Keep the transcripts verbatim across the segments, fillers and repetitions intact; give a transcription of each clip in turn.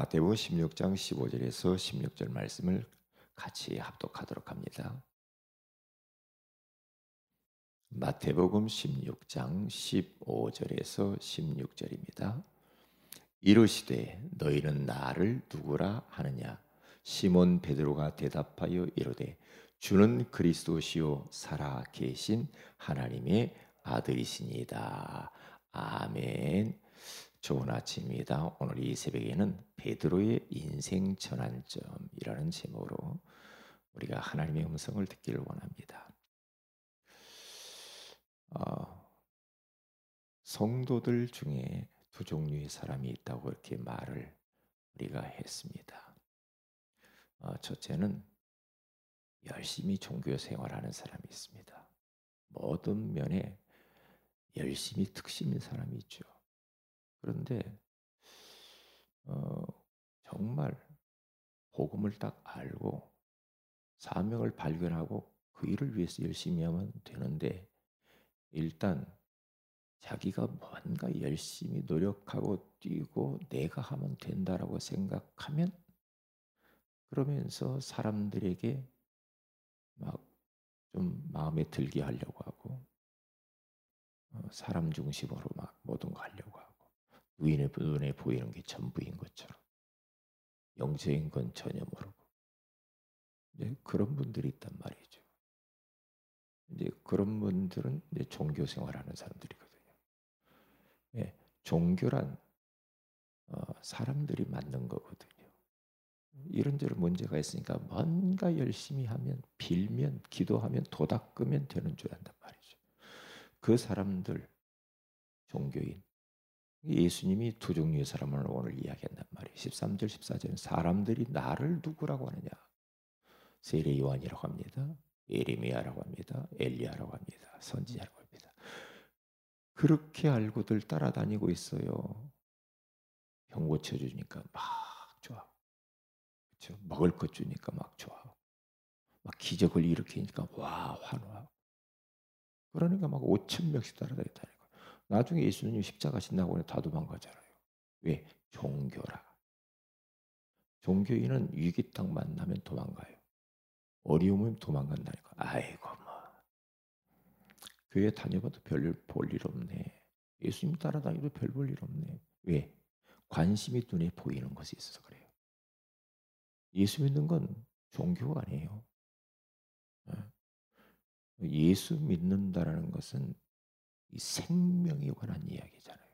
마태복음 십육 장 십오 절에서 십육 절 말씀을 같이 합독하도록 합니다. 마태복음 십육 장 십오 절에서 십육 절입니다. 이르시되 너희는 나를 누구라 하느냐? 시몬 베드로가 대답하여 이르되 주는 그리스도시요 살아 계신 하나님의 아들이시니이다. 아멘. 좋은 아침입니다. 오늘 이 새벽에는 베드로의 인생 전환점이라는 제목으로 우리가 하나님의 음성을 듣기를 원합니다. 어, 성도들 중에 두 종류의 사람이 있다고 이렇게 말을 우리가 했습니다. 어, 첫째는 열심히 종교 생활하는 사람이 있습니다. 모든 면에 열심히 특심인 사람이 있죠. 그런데 어, 정말 복음을 딱 알고 사명을 발견하고 그 일을 위해서 열심히 하면 되는데 일단 자기가 뭔가 열심히 노력하고 뛰고 내가 하면 된다라고 생각하면 그러면서 사람들에게 막 좀 마음에 들게 하려고 하고 어, 사람 중심으로 막 모든 거 하려고 하고 눈에, 눈에 보이는 게 전부인 것처럼 영적인 건 전혀 모르고 이제 그런 분들이 있단 말이죠. 이제 그런 분들은 이제 종교 생활하는 사람들이거든요. 예, 종교란 어, 사람들이 만든 거거든요. 이런저런 문제가 있으니까 뭔가 열심히 하면 빌면 기도하면 도닦으면 되는 줄 안단 말이죠. 그 사람들 종교인 예수님이 두 종류의 사람을 오늘 이야기한단 말이에요. 십삼 절 십사 절은 사람들이 나를 누구라고 하느냐? 세례 요한이라고 합니다. 예레미야라고 합니다. 엘리야라고 합니다. 선지자라고 합니다. 그렇게 알고들 따라다니고 있어요. 병 고쳐주니까 막 좋아. 그렇죠? 먹을 것 주니까 막 좋아. 막 기적을 일으키니까 와 환호하고. 그러니까 막 오천 명씩 따라다녔다는 거예요. 나중에 예수님 십자가 지나고 다 도망가잖아요. 왜? 종교라. 종교인은 위기 딱 만나면 도망가요. 어려우면 도망간다니까. 아이고 뭐 교회 다녀봐도 별 볼 일 없네. 예수님 따라다니도 별 볼 일 없네. 왜? 관심이 눈에 보이는 것이 있어서 그래요. 예수 믿는 건 종교가 아니에요. 예수 믿는다라는 것은 이 생명에 관한 이야기잖아요.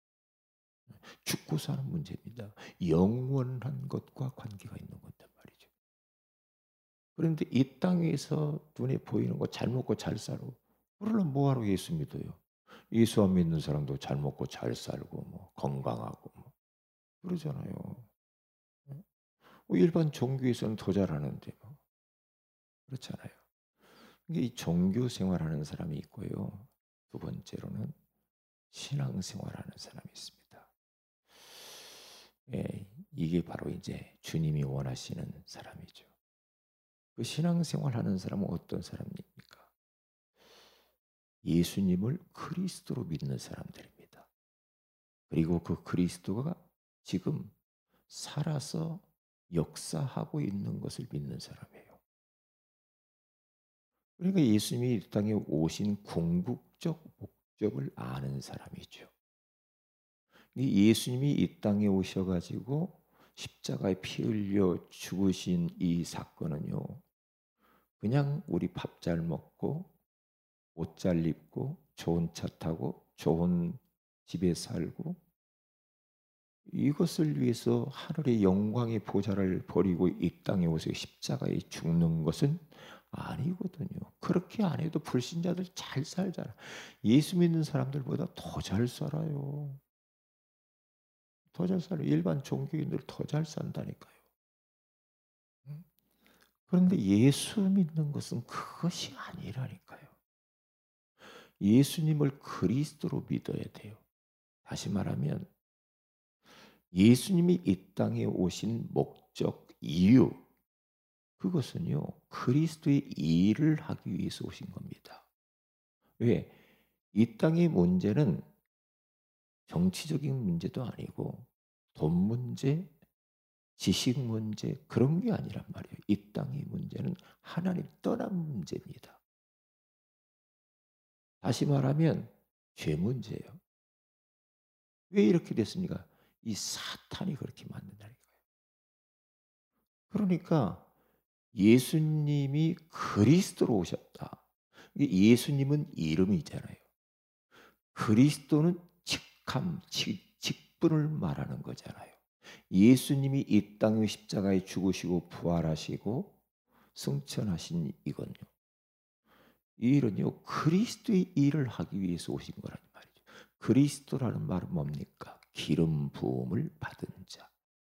죽고 사는 문제입니다. 영원한 것과 관계가 있는 것단 말이죠. 그런데 이 땅에서 눈에 보이는 거 잘 먹고 잘 살고 그러려면 뭐하러 예수 믿어요? 예수 안 믿는 사람도 잘 먹고 잘 살고 뭐 건강하고 뭐 그러잖아요. 뭐 일반 종교에서는 더 잘하는데 뭐 그렇잖아요. 이게 이 종교 생활하는 사람이 있고요. 두 번째로는 신앙 생활하는 사람이 있습니다. 예, 이게 바로 이제 주님이 원하시는 사람이죠. 그 신앙 생활하는 사람은 어떤 사람입니까? 예수님을 그리스도로 믿는 사람들입니다. 그리고 그 그리스도가 지금 살아서 역사하고 있는 것을 믿는 사람이에요. 그러니까 예수님이 이 땅에 오신 궁극적 목적을 아는 사람이죠. 예수님이 이 땅에 오셔가지고 십자가에 피 흘려 죽으신 이 사건은요, 그냥 우리 밥 잘 먹고 옷 잘 입고 좋은 차 타고 좋은 집에 살고 이것을 위해서 하늘의 영광의 보좌를 버리고 이 땅에 오서 십자가에 죽는 것은 아니거든요. 그렇게 안 해도 불신자들 잘 살잖아. 예수 믿는 사람들보다 더 잘 살아요. 더 잘 살아요. 일반 종교인들 더 잘 산다니까요. 그런데 예수 믿는 것은 그것이 아니라니까요. 예수님을 그리스도로 믿어야 돼요. 다시 말하면 예수님이 이 땅에 오신 목적, 이유 그것은요. 그리스도의 일을 하기 위해서 오신 겁니다. 왜? 이 땅의 문제는 정치적인 문제도 아니고 돈 문제, 지식 문제 그런 게 아니란 말이에요. 이 땅의 문제는 하나님 떠난 문제입니다. 다시 말하면 죄 문제예요. 왜 이렇게 됐습니까? 이 사탄이 그렇게 만든다는 거예요. 그러니까 예수님이 그리스도로 오셨다. 예수님은 이름이잖아요. 그리스도는 직함, 직, 직분을 말하는 거잖아요. 예수님이 이 땅의 십자가에 죽으시고 부활하시고 승천하신 이건요. 이 일은요, 그리스도의 일을 하기 위해서 오신 거란 말이죠. 그리스도라는 말은 뭡니까? 기름 부음을 받은 자.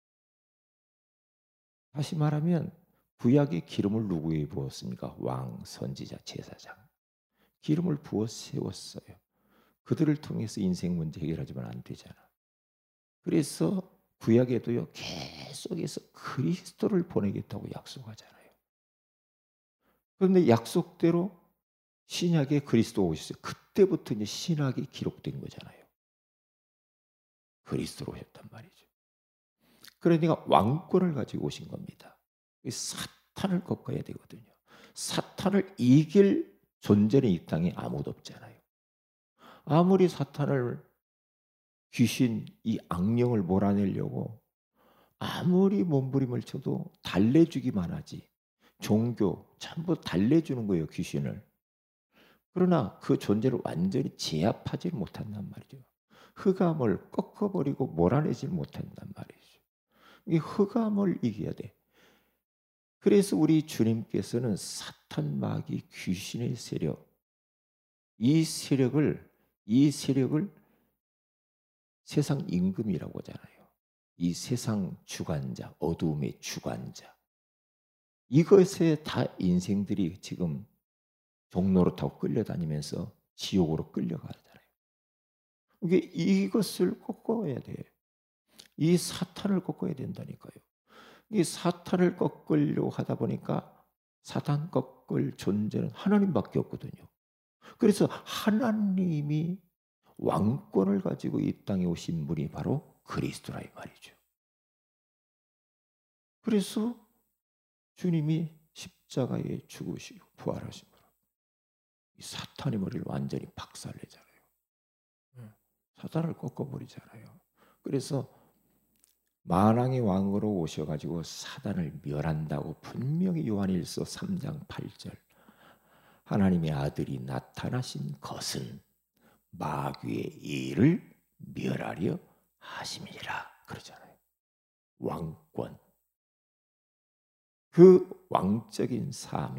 다시 말하면 구약의 기름을 누구에게 부었습니까? 왕, 선지자, 제사장. 기름을 부어 세웠어요. 그들을 통해서 인생 문제 해결하지만 안 되잖아. 그래서 구약에도요, 계속해서 그리스도를 보내겠다고 약속하잖아요. 그런데 약속대로 신약에 그리스도 오셨어요. 그때부터 이제 신약이 기록된 거잖아요. 그리스도로 오셨단 말이죠. 그러니까 왕권을 가지고 오신 겁니다. 사탄을 꺾어야 되거든요. 사탄을 이길 존재는 이 땅에 아무도 없잖아요. 아무리 사탄을 귀신 이 악령을 몰아내려고 아무리 몸부림을 쳐도 달래주기만 하지. 종교 전부 달래주는 거예요, 귀신을. 그러나 그 존재를 완전히 제압하지 못한단 말이죠. 흑암을 꺾어버리고 몰아내지 못한단 말이죠. 이 흑암을 이겨야 돼. 그래서 우리 주님께서는 사탄, 마귀, 귀신의 세력, 이 세력을 이 세력을 세상 임금이라고 하잖아요. 이 세상 주관자, 어두움의 주관자. 이것에 다 인생들이 지금 종로로 타고 끌려다니면서 지옥으로 끌려가잖아요. 이게 이것을 꺾어야 돼. 이 사탄을 꺾어야 된다니까요. 이 사탄을 꺾으려고 하다 보니까 사탄 꺾을 존재는 하나님밖에 없거든요. 그래서 하나님이 왕권을 가지고 이 땅에 오신 분이 바로 그리스도라 이 말이죠. 그래서 주님이 십자가에 죽으시고 부활하신 거라. 이 사탄의 머리를 완전히 박살내잖아요. 사탄을 꺾어버리잖아요. 그래서 만왕의 왕으로 오셔가지고 사단을 멸한다고 분명히 요한일서 삼 장 팔 절 하나님의 아들이 나타나신 것은 마귀의 일을 멸하려 하심이라 그러잖아요. 왕권, 그 왕적인 사명.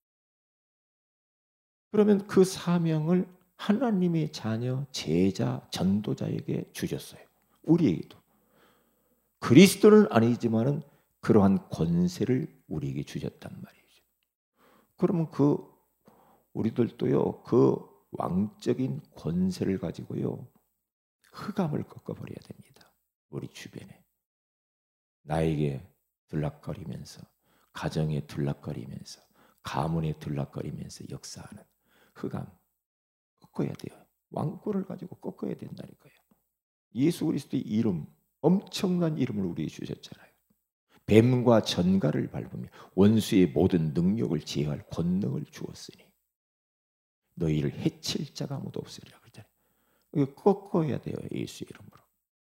그러면 그 사명을 하나님의 자녀, 제자, 전도자에게 주셨어요. 우리에게도. 그리스도는 아니지만은 그러한 권세를 우리에게 주셨단 말이죠. 그러면 그 우리들도요, 그 왕적인 권세를 가지고요, 흑암을 꺾어버려야 됩니다. 우리 주변에. 나에게 들락거리면서, 가정에 들락거리면서, 가문에 들락거리면서 역사하는 흑암 꺾어야 돼요. 왕권을 가지고 꺾어야 된다니까요. 예수 그리스도의 이름, 엄청난 이름을 우리에게 주셨잖아요. 뱀과 전갈을 밟으며 원수의 모든 능력을 제어할 권능을 주었으니 너희를 해칠 자가 아무도 없으리라 그러잖아요. 이거 꺾어야 돼요, 예수의 이름으로.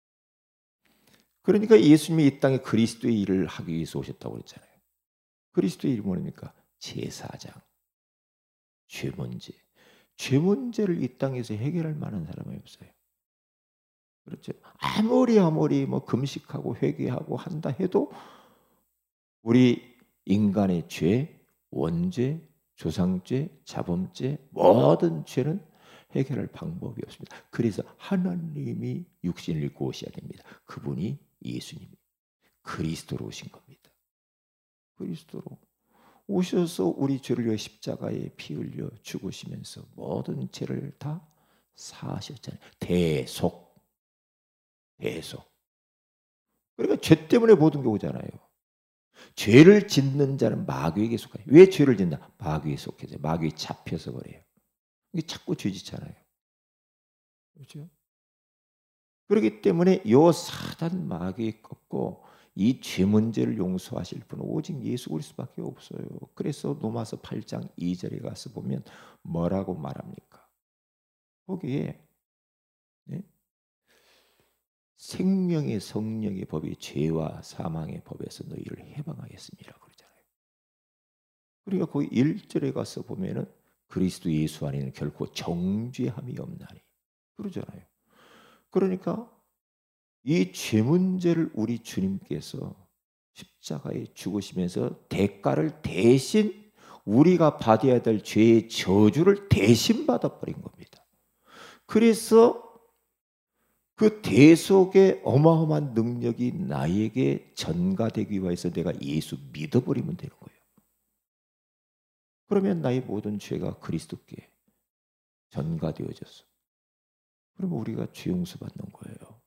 그러니까 예수님이 이 땅에 그리스도의 일을 하기 위해서 오셨다고 그랬잖아요. 그리스도의 이름은 뭡니까? 제사장, 죄 문제. 죄 문제를 이 땅에서 해결할 만한 사람이 없어요. 그렇죠. 아무리 아무리 뭐 금식하고 회개하고 한다 해도 우리 인간의 죄, 원죄, 조상죄, 자범죄 모든 죄는 해결할 방법이 없습니다. 그래서 하나님이 육신을 입고 오셔야 됩니다. 그분이 예수님, 그리스도로 오신 겁니다. 그리스도로 오셔서 우리 죄를 위해 십자가에 피 흘려 죽으시면서 모든 죄를 다 사하셨잖아요. 대속. 대속. 그러니까 죄 때문에 모든 게 오잖아요. 죄를 짓는 자는 마귀에게 속해요. 왜 죄를 짓나? 마귀에 속해서, 마귀에 잡혀서 그래요. 이게 자꾸 죄 짓잖아요. 그렇죠? 그렇기 때문에 요 사단 마귀에 꺾고 이 죄 문제를 용서하실 분은 오직 예수 그리스도밖에 없어요. 그래서 로마서 팔 장 이 절에 가서 보면 뭐라고 말합니까? 거기에 네? 생명의 성령의 법이 죄와 사망의 법에서 너희를 해방하겠습니다. 그러잖아요. 그러니까 거기 일 절에 가서 보면은 그리스도 예수 안에는 결코 정죄함이 없나니 그러잖아요. 그러니까 이 죄 문제를 우리 주님께서 십자가에 죽으시면서 대가를 대신 우리가 받아야 될 죄의 저주를 대신 받아버린 겁니다. 그래서 그 대속의 어마어마한 능력이 나에게 전가되기 위해서 내가 예수 믿어버리면 되는 거예요. 그러면 나의 모든 죄가 그리스도께 전가되어졌어. 그러면 우리가 죄 용서 받는 거예요.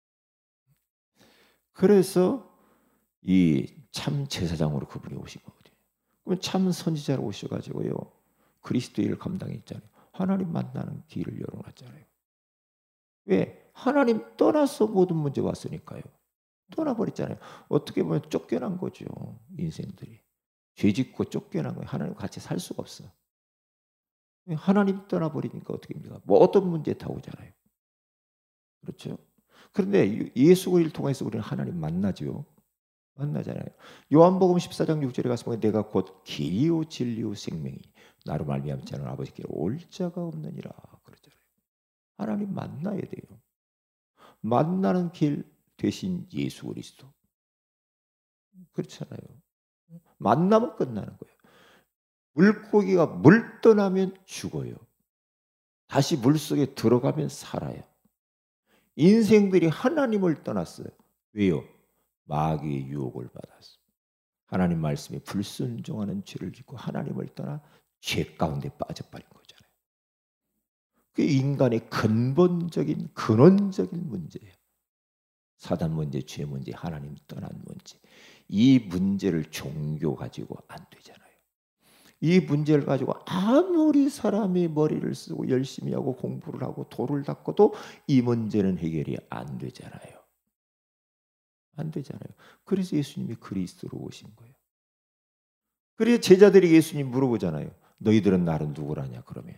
그래서 이 참 제사장으로 그분이 오신 거거든요. 그럼 참 선지자로 오셔가지고요. 그리스도의 일을 감당했잖아요. 하나님 만나는 길을 열어놨잖아요. 왜? 하나님 떠나서 모든 문제 왔으니까요. 떠나버렸잖아요. 어떻게 보면 쫓겨난 거죠. 인생들이. 죄 짓고 쫓겨난 거예요. 하나님 같이 살 수가 없어. 하나님 떠나버리니까 어떻게 합니까? 뭐 어떤 문제 다 오잖아요. 그렇죠? 그런데 예수 그리스도를 통해서 우리는 하나님 만나죠. 만나잖아요. 요한복음 십사 장 육 절에 가서 보면 내가 곧 길이요 진리요 생명이 나로 말미암지 않은 아버지께 올 자가 없느니라 그러잖아요. 하나님 만나야 돼요. 만나는 길 대신 예수 그리스도. 그렇잖아요. 만나면 끝나는 거예요. 물고기가 물 떠나면 죽어요. 다시 물속에 들어가면 살아요. 인생들이 하나님을 떠났어요. 왜요? 마귀의 유혹을 받았어. 하나님 말씀에 불순종하는 죄를 짓고 하나님을 떠나 죄 가운데 빠져버린 거잖아요. 그게 인간의 근본적인 근원적인 문제예요. 사단 문제, 죄 문제, 하나님 떠난 문제. 이 문제를 종교 가지고 안 되잖아요. 이 문제를 가지고 아무리 사람이 머리를 쓰고 열심히 하고 공부를 하고 도를 닦아도 이 문제는 해결이 안 되잖아요. 안 되잖아요. 그래서 예수님이 그리스도로 오신 거예요. 그래서 제자들이 예수님 물어보잖아요. 너희들은 나를 누구라냐 그러면.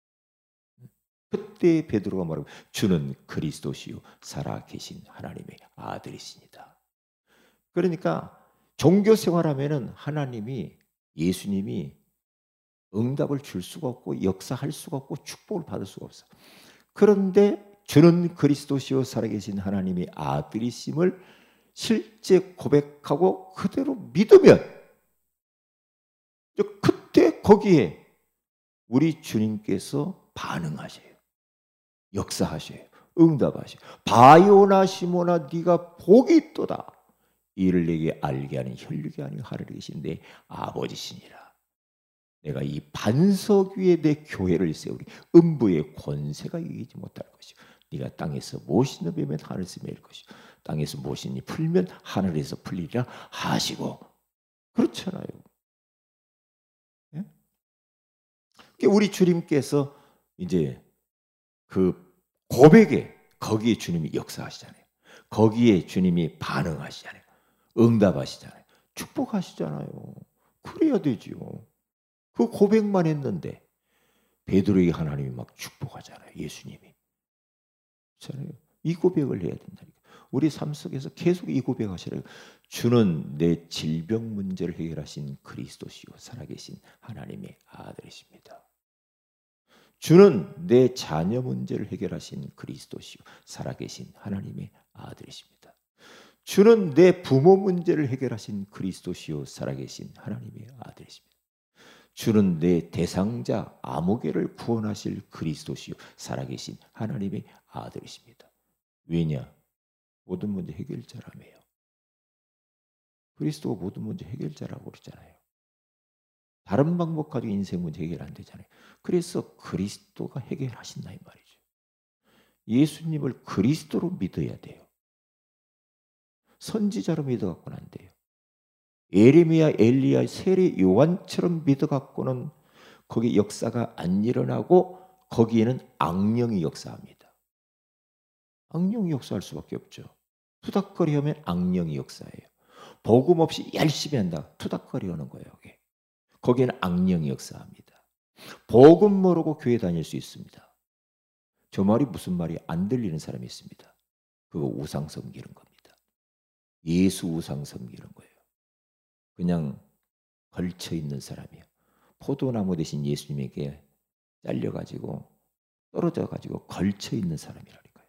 그때 베드로가 말하고 주는 그리스도시요 살아계신 하나님의 아들이십니다. 그러니까 종교 생활하면은 하나님이 예수님이 응답을 줄 수가 없고 역사할 수가 없고 축복을 받을 수가 없어. 그런데 주는 그리스도시요 살아계신 하나님의 아들이심을 실제 고백하고 그대로 믿으면 그때 거기에 우리 주님께서 반응하셔요. 역사하셔요. 응답하셔요. 바요나 시모나 네가 복이 있도다. 이를 내게 알게 하는 혈육이 아니고 하늘에 계신 내 아버지시니라. 내가 이 반석 위에 내 교회를 세우리. 음부의 권세가 이기지 못할 것이요. 네가 땅에서 무엇이나 베면 하늘에서 매일 것이요. 땅에서 무엇이니 풀면 하늘에서 풀리리라 하시고. 그렇잖아요. 예? 우리 주님께서 이제 그 고백에 거기에 주님이 역사하시잖아요. 거기에 주님이 반응하시잖아요. 응답하시잖아요. 축복하시잖아요. 그래야 되지요. 그 고백만 했는데 베드로에게 하나님이 막 축복하잖아요. 예수님이. 그렇잖아요. 이 고백을 해야 된다니까. 우리 삶 속에서 계속 이 고백하시라요. 주는 내 질병 문제를 해결하신 그리스도시요 살아계신 하나님의 아들이십니다. 주는 내 자녀 문제를 해결하신 그리스도시요 살아계신 하나님의 아들이십니다. 주는 내 부모 문제를 해결하신 그리스도시요 살아계신 하나님의 아들이십니다. 주는 내 대상자 아무개를 구원하실 그리스도시요 살아계신 하나님의 아들이십니다. 왜냐? 모든 문제 해결자라며요. 그리스도가 모든 문제 해결자라고 그러잖아요. 다른 방법 가지고 인생 문제 해결 안 되잖아요. 그래서 그리스도가 해결하신다 이 말이죠. 예수님을 그리스도로 믿어야 돼요. 선지자로 믿어갖고는 안 돼요. 예레미야, 엘리야, 세례, 요한처럼 믿어갖고는 거기 역사가 안 일어나고 거기에는 악령이 역사합니다. 악령이 역사할 수밖에 없죠. 투닥거리하면 악령이 역사해요. 복음 없이 열심히 한다. 투닥거리 하는 거예요. 여기. 거기에는 악령이 역사합니다. 복음 모르고 교회 다닐 수 있습니다. 저 말이 무슨 말이 안 들리는 사람이 있습니다. 그거 우상 섬기는 겁니다. 예수 우상 섬기는 거예요. 그냥 걸쳐 있는 사람이에요. 포도나무 대신 예수님에게 잘려가지고 떨어져가지고 걸쳐 있는 사람이라니까요.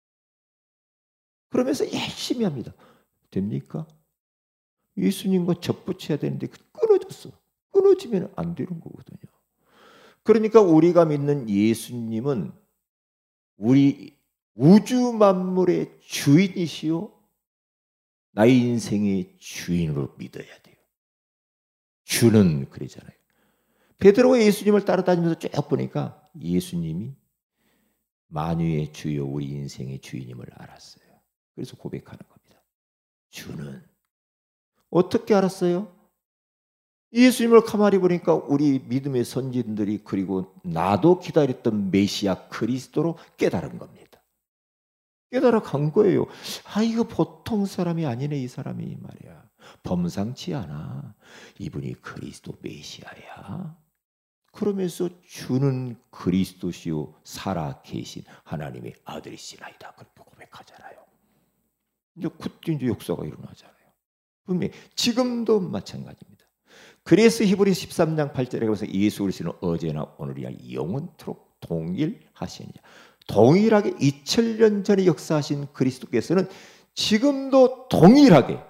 그러면서 열심히 합니다. 됩니까? 예수님과 접붙여야 되는데 끊어졌어. 끊어지면 안 되는 거거든요. 그러니까 우리가 믿는 예수님은 우리 우주 만물의 주인이시요 나의 인생의 주인으로 믿어야 돼요. 주는 그러잖아요. 베드로가 예수님을 따라다니면서 쭉 보니까 예수님이 만유의 주요 우리 인생의 주인임을 알았어요. 그래서 고백하는 겁니다. 주는 어떻게 알았어요? 예수님을 가만히 보니까 우리 믿음의 선진들이 그리고 나도 기다렸던 메시아 그리스도로 깨달은 겁니다. 깨달아 간 거예요. 아 이거 보통 사람이 아니네 이 사람이 말이야. 범상치 않아. 이분이 그리스도 메시아야. 그러면서 주는 그리스도시요 살아 계신 하나님의 아들이시나이다. 그렇게 고백하잖아요. 이제 그때 이제 역사가 일어나잖아요. 분명히 지금도 마찬가지입니다. 그래서 히브리 십삼 장 팔 절에 가서 예수 그리스도는 어제나 오늘이야 영원토록 동일하시느냐. 동일하게 이천 년 전에 역사하신 그리스도께서는 지금도 동일하게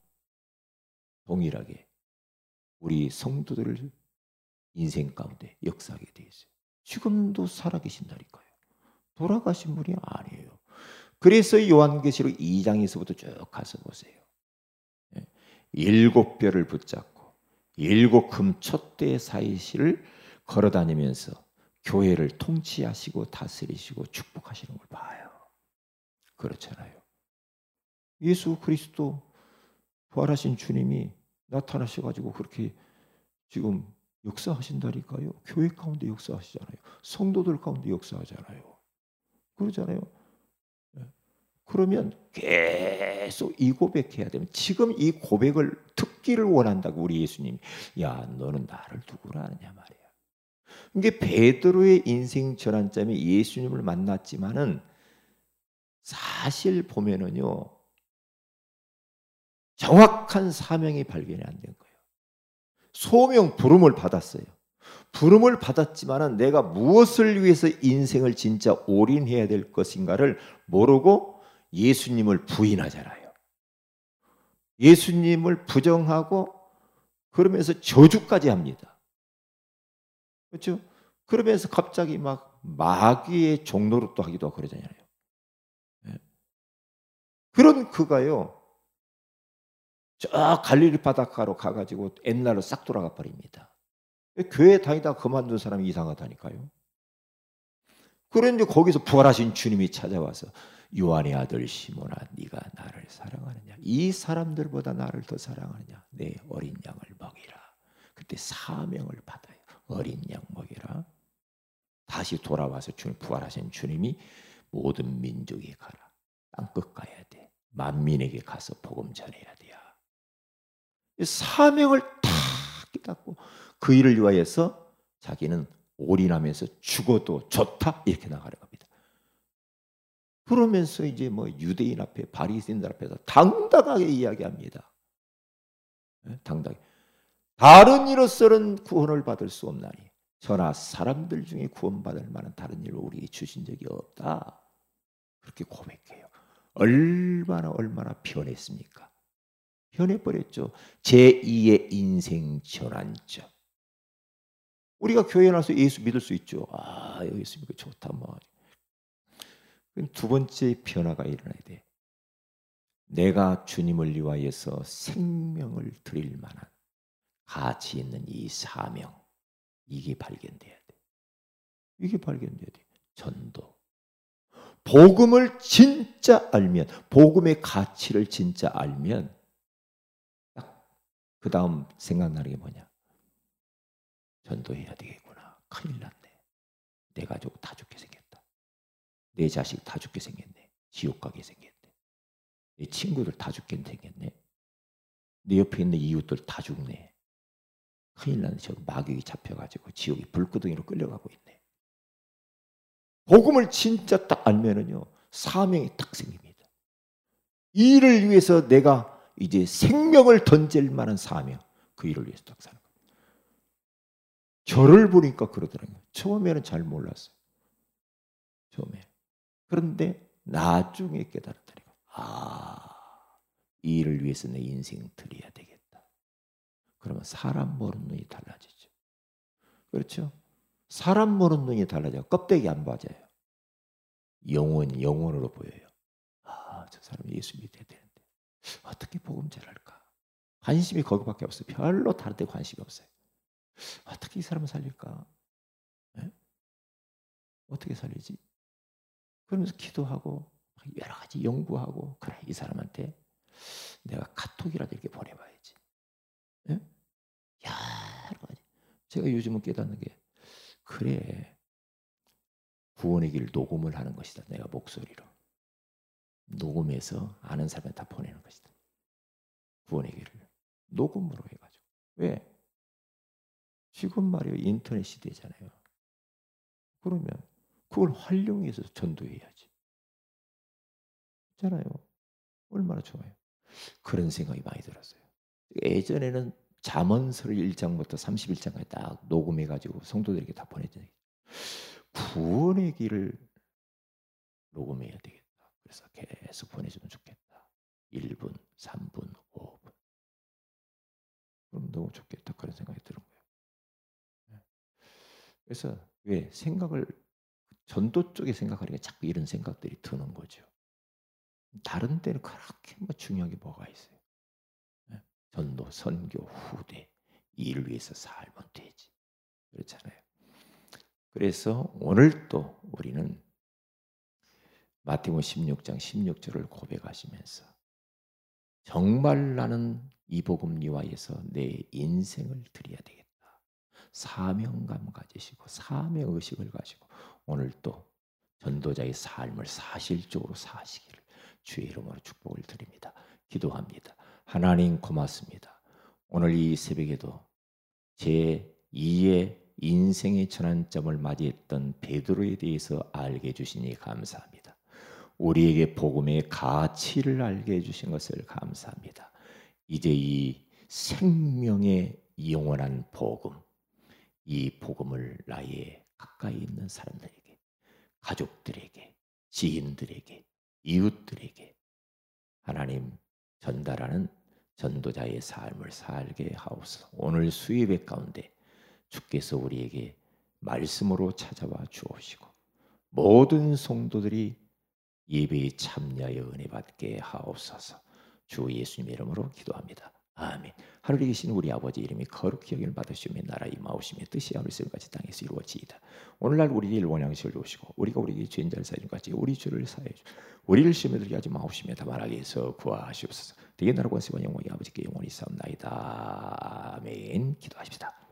동일하게 우리 성도들을 인생 가운데 역사하게 되어 있어요. 지금도 살아계신다니까요. 돌아가신 분이 아니에요. 그래서 요한계시록 이 장에서부터 쭉 가서 보세요. 일곱 별을 붙잡고 일곱 금 촛대 사이시를 걸어다니면서 교회를 통치하시고 다스리시고 축복하시는 걸 봐요. 그렇잖아요. 예수 그리스도 부활하신 주님이 나타나셔가지고 그렇게 지금 역사하신다니까요. 교회 가운데 역사하시잖아요. 성도들 가운데 역사하잖아요. 그러잖아요. 그러면 계속 이 고백해야 되면 지금 이 고백을 듣기를 원한다고 우리 예수님이 야 너는 나를 누구라 하느냐 말이야. 이게 베드로의 인생 전환점이 예수님을 만났지만은 사실 보면은요 정확한 사명이 발견이 안 된 거예요. 소명 부름을 받았어요. 부름을 받았지만은 내가 무엇을 위해서 인생을 진짜 올인해야 될 것인가를 모르고 예수님을 부인하잖아요. 예수님을 부정하고 그러면서 저주까지 합니다. 그렇죠? 그러면서 갑자기 막 마귀의 종노릇도 하기도 하고 그러잖아요. 그런 그가요. 저 갈릴리 바닷가로 가가지고 옛날로 싹 돌아가 버립니다. 교회 다니다 그만둔 사람이 이상하다니까요. 그런데 거기서 부활하신 주님이 찾아와서 요한의 아들 시몬아 네가 나를 사랑하느냐 이 사람들보다 나를 더 사랑하느냐 내 어린 양을 먹이라. 그때 사명을 받아요. 어린 양 먹이라. 다시 돌아와서 주님 부활하신 주님이 모든 민족에 가라. 땅끝 가야 돼. 만민에게 가서 복음 전해야 돼요. 사명을 다 깨닫고 그 일을 위하여서 자기는 올인하면서 죽어도 좋다 이렇게 나가는 겁니다. 그러면서 이제 뭐 유대인 앞에 바리새인들 앞에서 당당하게 이야기합니다. 당당히 다른 이로서는 구원을 받을 수 없나니 저나 사람들 중에 구원받을 만한 다른 일을 우리에게 주신 적이 없다. 그렇게 고백해요. 얼마나 얼마나 변했습니까? 변해버렸죠. 제이의 인생 전환점. 우리가 교회에 나서 예수 믿을 수 있죠. 아, 예수 믿고 좋다. 뭐. 두 번째 변화가 일어나야 돼. 내가 주님을 위하여서 생명을 드릴 만한 가치 있는 이 사명. 이게 발견돼야 돼. 이게 발견돼야 돼. 전도. 복음을 진짜 알면, 복음의 가치를 진짜 알면 그 다음 생각나는 게 뭐냐? 전도해야 되겠구나. 큰일 났네. 내 가족 다 죽게 생겼다. 내 자식 다 죽게 생겼네. 지옥 가게 생겼네. 내 친구들 다 죽게 생겼네. 내 옆에 있는 이웃들 다 죽네. 큰일 나네. 저 마귀에 잡혀가지고 지옥의 불구덩이로 끌려가고 있네. 복음을 진짜 딱 알면은요, 사명이 딱 생깁니다. 이 일을 위해서 내가 이제 생명을 던질 만한 사명, 그 일을 위해서 딱 사는 거예요. 저를 보니까 그러더라고요. 처음에는 잘 몰랐어요. 처음에. 그런데 나중에 깨달았다니까. 아, 이 일을 위해서 내 인생 드려야 되겠다. 그러면 사람 보는 눈이 달라지죠. 그렇죠? 사람 보는 눈이 달라져요. 껍데기 안 맞아요. 영혼, 영혼으로 보여요. 아, 저 사람이 예수 믿어야 되는데 어떻게 복음 전할까? 관심이 거기밖에 없어요. 별로 다른 데 관심이 없어요. 어떻게 이 사람을 살릴까? 네? 어떻게 살리지? 그러면서 기도하고 여러 가지 연구하고, 그래, 이 사람한테 내가 카톡이라도 이렇게 보내봐야지. 네? 여러 가지. 제가 요즘은 깨닫는 게, 그래, 구원의 길 녹음을 하는 것이다. 내가 목소리로 녹음해서 아는 사람한테 다 보내는 것이다. 구원의 길을 녹음으로 해가지고. 왜? 지금 말이에요, 인터넷 시대잖아요. 그러면 그걸 활용해서 전도해야지. 있잖아요. 얼마나 좋아요. 그런 생각이 많이 들었어요. 예전에는 잠언서를 일 장부터 삼십일 장까지 딱 녹음해가지고 성도들에게 다 보냈더니, 구원의 길을 녹음해야 되겠다. 그래서 계속 보내주면 좋겠다. 일 분, 삼 분, 오 분. 그럼 너무 좋겠다. 그런 생각이 드는 거예요. 그래서 왜 생각을, 전도 쪽에 생각하니까 자꾸 이런 생각들이 드는 거죠. 다른 데는 그렇게 뭐 중요한 게 뭐가 있어요. 전도, 선교, 후대, 이 일을 위해서 살면 되지. 그렇잖아요. 그래서 오늘 또 우리는 마태복음 십육 장 십육 절을 고백하시면서, 정말 나는 이 복음 위하여서 내 인생을 드려야 되겠다. 사명감 가지시고 사명의식을 가지고 오늘 또 전도자의 삶을 사실적으로 사시기를 주의 이름으로 축복을 드립니다. 기도합니다. 하나님 고맙습니다. 오늘 이 새벽에도 제이의 인생의 전환점을 맞이했던 베드로에 대해서 알게 해주시니 감사합니다. 우리에게 복음의 가치를 알게 해주신 것을 감사합니다. 이제 이 생명의 영원한 복음, 이 복음을 나의 가까이 있는 사람들에게, 가족들에게, 지인들에게, 이웃들에게 하나님 전달하는 전도자의 삶을 살게 하옵소서. 오늘 수요예배 가운데 주께서 우리에게 말씀으로 찾아와 주옵시고, 모든 성도들이 예배에 참여하여 은혜 받게 하옵소서. 주 예수님 이름으로 기도합니다. 아멘. 하늘에 계신 우리 아버지 이름이 거룩히 여김을 받으시며 나라 임하오시며 뜻이 하늘에서같이 땅에서 이루어지이다. 오늘날 우리의 원양식을 주시고 우리가 우리에게 죄인자를 사하는 같이 우리 죄를 사하여 주시고 우리를 시험에 들게 하지 마옵시며 다만 악에서 구하시옵소서. 대개 나라 권세와 영광이 아버지께 영원히 싸움나이다. 아멘. 기도하십시다.